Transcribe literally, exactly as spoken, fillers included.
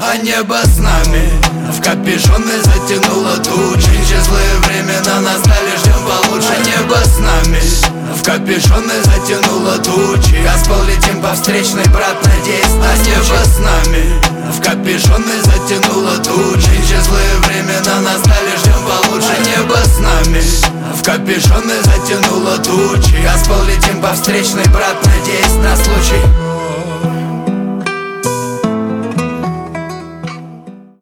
А небо с нами в капюшоны затянуло тучи. Злые времена настали, ждем получше. А небо с нами в капюшоны затянуло тучи. Газпол летим по встречной, брат, надеюсь на случай. А небо с нами в капюшоны затянуло тучи. Злые времена настали, ждем получше. А небо с нами в капюшоны затянуло тучи. Газпол летим по встречной, брат, надеюсь на случай.